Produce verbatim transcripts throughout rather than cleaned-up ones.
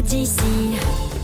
d'ici.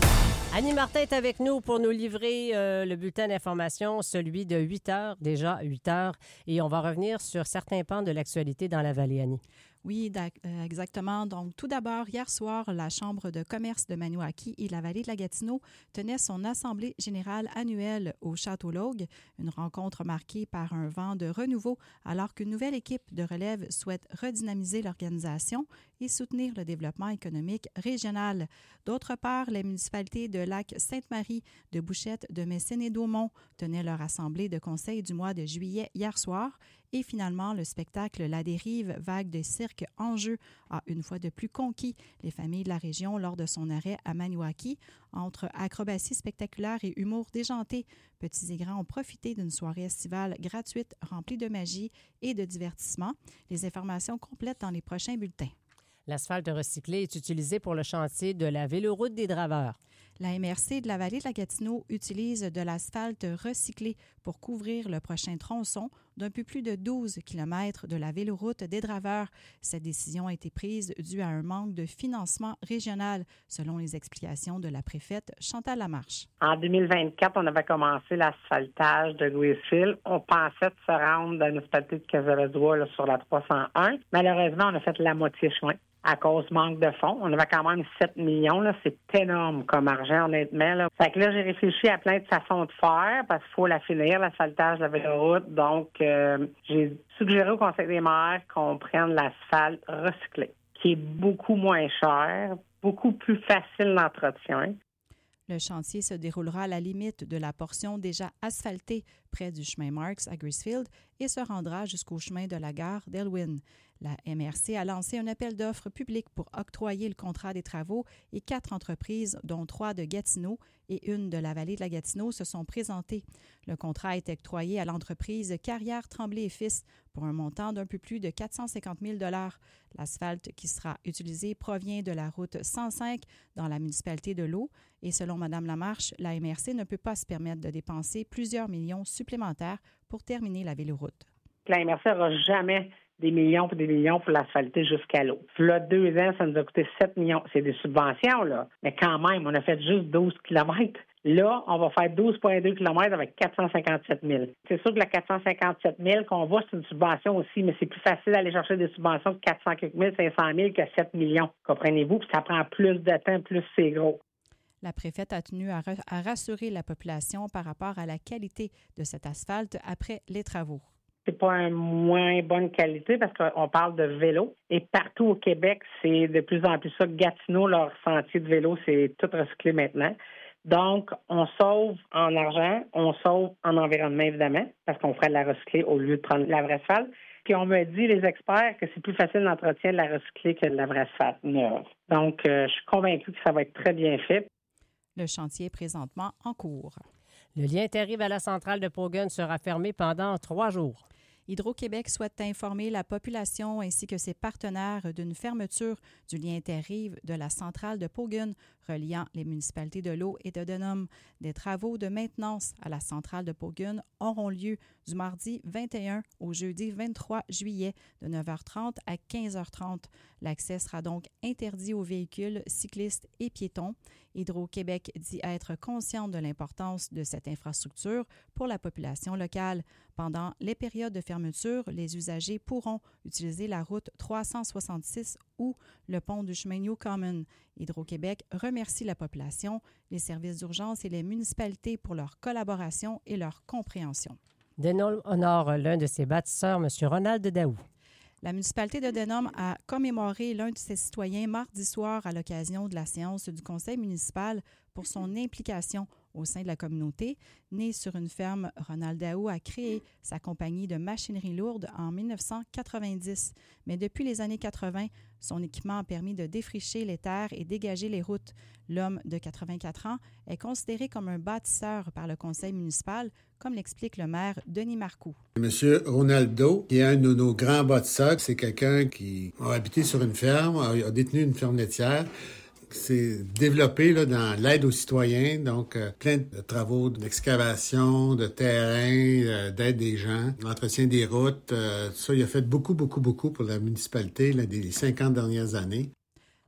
Annie Martin est avec nous pour nous livrer euh, le bulletin d'information, celui de huit heures, déjà huit heures. Et on va revenir sur certains pans de l'actualité dans la vallée, Annie. Oui, exactement. Donc, tout d'abord, hier soir, la Chambre de commerce de Maniwaki et la vallée de la Gatineau tenait son assemblée générale annuelle au Château Logue, une rencontre marquée par un vent de renouveau alors qu'une nouvelle équipe de relève souhaite redynamiser l'organisation et soutenir le développement économique régional. D'autre part, les municipalités de Lac-Sainte-Marie, de Bouchette, de Messine et d'Aumont tenaient leur assemblée de conseil du mois de juillet hier soir. Et finalement, le spectacle La Dérive, vague de cirque en jeu, a une fois de plus conquis les familles de la région lors de son arrêt à Maniwaki. Entre acrobatie spectaculaire et humour déjanté, petits et grands ont profité d'une soirée estivale gratuite remplie de magie et de divertissement. Les informations complètes dans les prochains bulletins. L'asphalte recyclé est utilisé pour le chantier de la véloroute des Draveurs. La M R C de la vallée de la Gatineau utilise de l'asphalte recyclé pour couvrir le prochain tronçon d'un peu plus de douze kilomètres de la véloroute des Draveurs. Cette décision a été prise due à un manque de financement régional, selon les explications de la préfète Chantal Lamarche. En deux mille vingt-quatre, on avait commencé l'asphaltage de Louisville. On pensait de se rendre dans la municipalité de Casablanca sur la trois cent un. Malheureusement, on a fait la moitié chemin à cause du manque de fonds. On avait quand même sept millions. Là. C'est énorme comme argent, honnêtement. Là. Fait que là, j'ai réfléchi à plein de façons de faire parce qu'il faut la finir, l'asphaltage de la véloroute. Donc, euh, j'ai suggéré au Conseil des maires qu'on prenne l'asphalte recyclé, qui est beaucoup moins cher, beaucoup plus facile d'entretien. Le chantier se déroulera à la limite de la portion déjà asphaltée près du chemin Marks à Gracefield et se rendra jusqu'au chemin de la gare d'Elwyn. La M R C a lancé un appel d'offres public pour octroyer le contrat des travaux et quatre entreprises, dont trois de Gatineau et une de la vallée de la Gatineau, se sont présentées. Le contrat est octroyé à l'entreprise Carrière Tremblay et Fils pour un montant d'un peu plus de quatre cent cinquante mille dollars. L'asphalte qui sera utilisé provient de la route cent cinq dans la municipalité de L'Eau et selon Mme Lamarche, la M R C ne peut pas se permettre de dépenser plusieurs millions supplémentaires pour terminer la véloroute. La M R C n'aura jamais des millions et des millions pour l'asphalter jusqu'à l'eau. Là, deux ans, ça nous a coûté sept millions. C'est des subventions, là. Mais quand même, on a fait juste douze kilomètres. Là, on va faire douze virgule deux kilomètres avec quatre cent cinquante-sept mille. C'est sûr que la quatre cent cinquante-sept mille qu'on voit, c'est une subvention aussi, mais c'est plus facile d'aller chercher des subventions de quatre cent mille, cinq cent mille que sept millions. Comprenez-vous? Puis ça prend plus de temps, plus c'est gros. La préfète a tenu à, ra- à rassurer la population par rapport à la qualité de cet asphalte après les travaux. C'est pas une moins bonne qualité parce qu'on parle de vélo. Et partout au Québec, c'est de plus en plus ça. Gatineau, leur sentier de vélo, c'est tout recyclé maintenant. Donc, on sauve en argent, on sauve en environnement, évidemment, parce qu'on ferait de la recycler au lieu de prendre la vraie asphalte. Puis on me dit, les experts, que c'est plus facile d'entretien de la recycler que de la vraie asphalte neuve. Donc, euh, je suis convaincue que ça va être très bien fait. Le chantier est présentement en cours. Le lien terrible à la centrale de Paugun sera fermé pendant trois jours. Hydro-Québec souhaite informer la population ainsi que ses partenaires d'une fermeture du lien Terre-Rive de la centrale de Paugun reliant les municipalités de L'Eau et de Denham. Des travaux de maintenance à la centrale de Paugun auront lieu du mardi vingt et un au jeudi vingt-trois juillet de neuf heures trente à quinze heures trente. L'accès sera donc interdit aux véhicules, cyclistes et piétons. Hydro-Québec dit être consciente de l'importance de cette infrastructure pour la population locale. Pendant les périodes de fermeture, les usagers pourront utiliser la route trois cent soixante-six ou le pont du chemin Newcomen. Hydro-Québec remercie la population, les services d'urgence et les municipalités pour leur collaboration et leur compréhension. Denham honore l'un de ses bâtisseurs, M. Ronald Daou. La municipalité de Denham a commémoré l'un de ses citoyens mardi soir à l'occasion de la séance du conseil municipal pour son implication au sein de la communauté. Né sur une ferme, Ronald Daou a créé sa compagnie de machinerie lourde en dix-neuf cent quatre-vingt-dix. Mais depuis les années quatre-vingt, son équipement a permis de défricher les terres et dégager les routes. L'homme de quatre-vingt-quatre ans est considéré comme un bâtisseur par le conseil municipal, comme l'explique le maire Denis Marcoux. Monsieur Ronaldo, qui est un de nos grands bâtisseurs, c'est quelqu'un qui a habité sur une ferme, a détenu une ferme laitière, s'est développé là, dans l'aide aux citoyens, donc euh, plein de travaux d'excavation, de terrain, euh, d'aide des gens, l'entretien des routes. Euh, ça, il a fait beaucoup, beaucoup, beaucoup pour la municipalité là, des cinquante dernières années.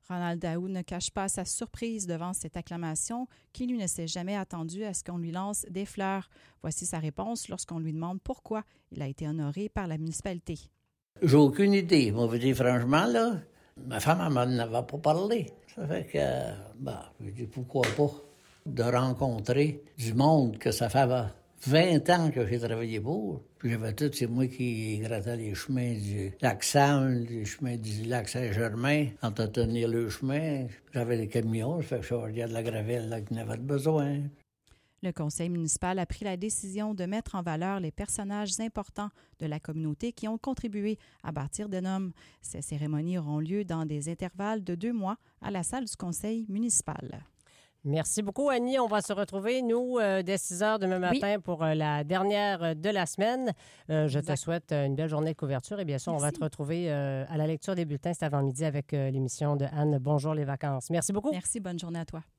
Ronald Daou ne cache pas sa surprise devant cette acclamation qui, lui, ne s'est jamais attendu à ce qu'on lui lance des fleurs. Voici sa réponse lorsqu'on lui demande pourquoi il a été honoré par la municipalité. J'ai aucune idée. Moi, vous dire franchement, là, ma femme, elle m'en avait pas parlé. Ça fait que, euh, ben, je dis pourquoi pas de rencontrer du monde que ça fait vingt ans que j'ai travaillé pour. Puis j'avais tout, c'est moi qui grattais les chemins du lac Salle, les chemins du lac Saint-Germain, entretenir le chemin. J'avais les camions, ça fait que je regardais de la gravelle là qui n'avait besoin. Le conseil municipal a pris la décision de mettre en valeur les personnages importants de la communauté qui ont contribué à bâtir Denham. Ces cérémonies auront lieu dans des intervalles de deux mois à la salle du conseil municipal. Merci beaucoup, Annie. On va se retrouver, nous, euh, dès six heures demain matin oui. pour euh, la dernière de la semaine. Euh, je exact. te souhaite une belle journée de couverture. Et bien sûr, Merci. on va te retrouver euh, à la lecture des bulletins cet avant-midi avec euh, l'émission de Anne Bonjour les vacances. Merci beaucoup. Merci. Bonne journée à toi.